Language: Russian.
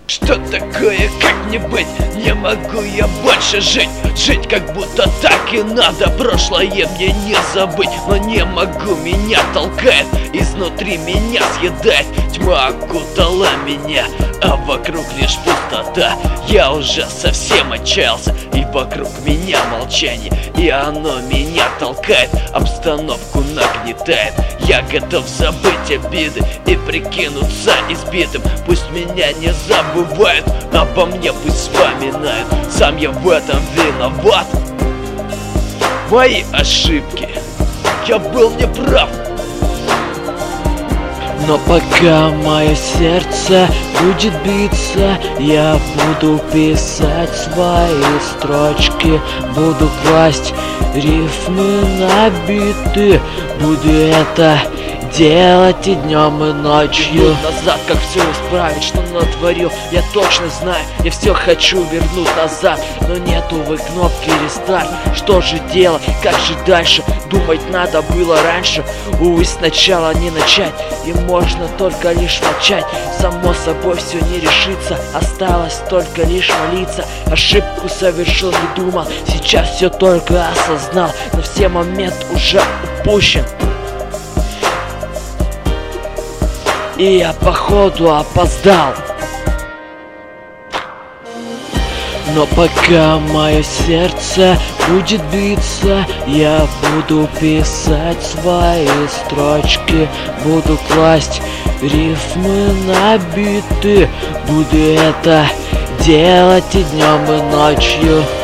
Что такое, как мне быть? Не могу я больше жить. Жить как будто так и надо. Прошлое мне не забыть. Но не могу, меня толкает. Изнутри меня съедает. Тьма окутала меня, а вокруг лишь пустота. Я уже совсем отчаялся, и вокруг меня молчание. И оно меня толкает, обстановку нагнетает. Я готов забыть обиды и прикинуться избитым. Пусть меня не забывают, обо мне пусть вспоминают. Сам я в этом виноват. Мои ошибки, я был неправ. Но пока мое сердце будет биться, я буду писать свои строчки, буду класть рифмы на биты, буду это делать и днем, и ночью. Назад, как все исправить, что натворил, я точно знаю. Я все хочу вернуть назад, но нет, увы, кнопки рестарт. Что же делать, как же дальше? Думать надо было раньше. Увы, сначала не начать, и можно только лишь молчать. Само собой все не решится, осталось только лишь молиться. Ошибку совершил, не думал, сейчас все только осознал. Но все момент уже упущен, и я походу опоздал. Но пока мое сердце будет биться, я буду писать свои строчки, буду класть рифмы на биты, буду это делать и днем, и ночью.